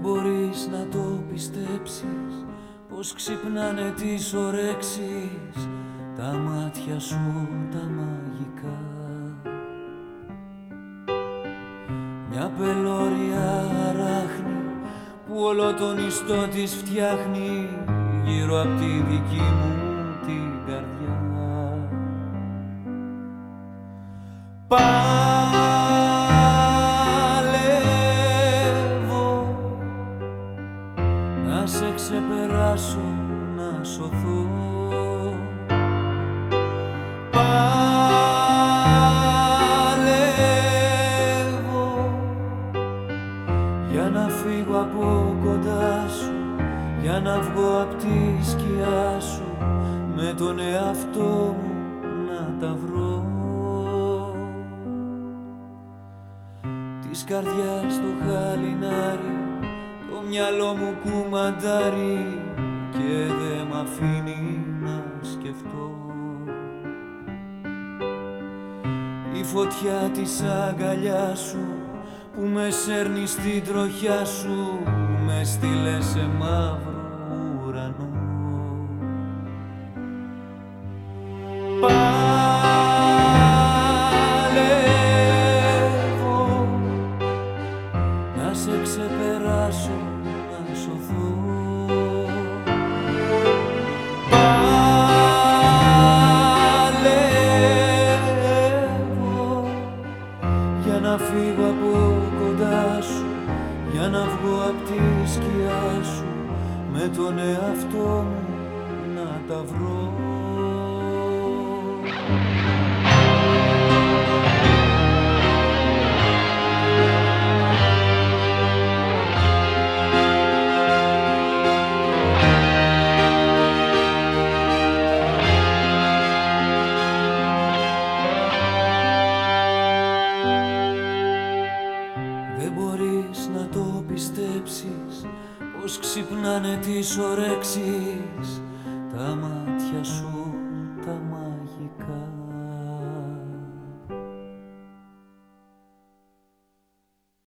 μπορείς να το πιστέψεις πως ξυπνάνε τις ωρέξεις τα μάτια σου τα μαγικά. Μια πελώρια αράχνη που όλο τον ιστό της φτιάχνει γύρω απ' τη δική μου την καρδιά. Παλεύω να σε ξεπεράσω, να σωθώ. Παλεύω για να φύγω από κοντά σου, για να βγω απ' τη σκιά σου, με τον εαυτό μου να τα βρω. Της καρδιάς το χαλινάρι, το μυαλό μου κουμαντάρει και δε μ' αφήνει να σκεφτώ. Η φωτιά της αγκαλιάς σου που με σέρνει στην τροχιά σου, με στείλε σε μαύρο ουρανό. Παλεύω να σε ξεπεράσω, να σωθώ. Παλεύω για να φύγω από κοντά σου, για να βγω απ' τη σκιά σου, με τον εαυτό μου να τα βρω. Δεν μπορείς να το πιστέψεις πως ξυπνάνε τις ωρέξεις τα μάτια σου